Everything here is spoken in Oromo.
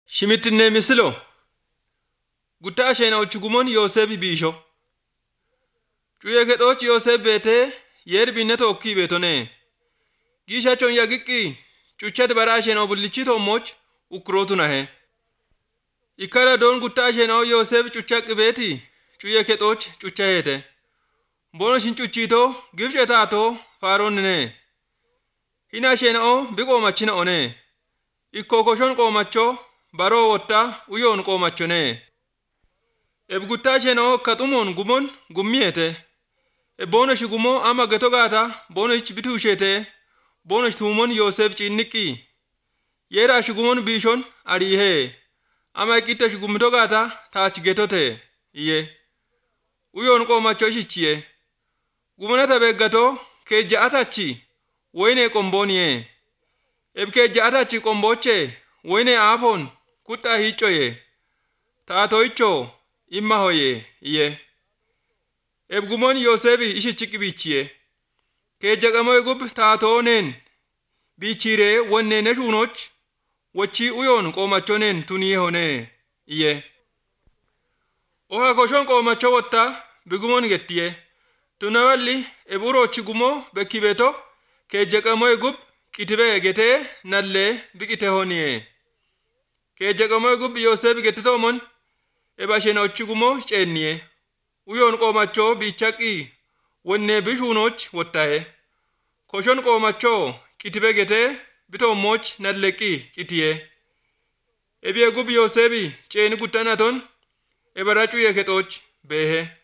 Shimittinne misilo. Gutta sheena uchugumon Yoosef biisho. Cuye kedhoochi Yoosef beetee yer binne tokkii beetone. Giisha chon yagiqqi cuchati baraa sheena obullichi tommoch ukurootu nahe. Ikkara doon gutta sheena Yoosef cucha qibeeti cuye kedhooch cucha heete. Bono shin cuchito gifche taato faaroonne. Hina sheena o biqoomachina one. Ikkokoshon qoomacho baroo wotta uyoon qoomachone. Gutta sheena kaxumoon gumon gummiete. Bonosh gumo ama gatogata bonosh bituushete. Bonosh tuumon Yoosef cinniqqi. Yera shugumon biishon arihe. Ama qitta shugumtogata taach getote. Iye. Uyoon qoomacho shichiye. Gumonata beeggato keejja'atachi woyne qombooniye. Keejja'atachi qomboche woyne aafoon kutta hiicoye. Taatoicho imma hoye iye. Gumon Yoosefi ishichi biichiye. Keejjaqamoy gub taatooneen biichire wonneene shuunoch wochi uyoon qoomachoneen tuniye hone iye. Oha koshon qoomacho wotta bigumon gettiye. Tunawalli urochi gumo bekkibeto keejjaqamoy gub qitibe getee nalle biqite honiye. Keejjaqamoy gub Yoosef gettitoomon bashena ochi gumo ceenniye. Uyoon qoomacho biichaqqi wonne bishuunoch wottahe. Koshon qoomacho qitibe getee bitommoch nalleqqi qitiye. Ebiye gub Yoosefi ceeni guttanaton bara cuye kexooch beehe.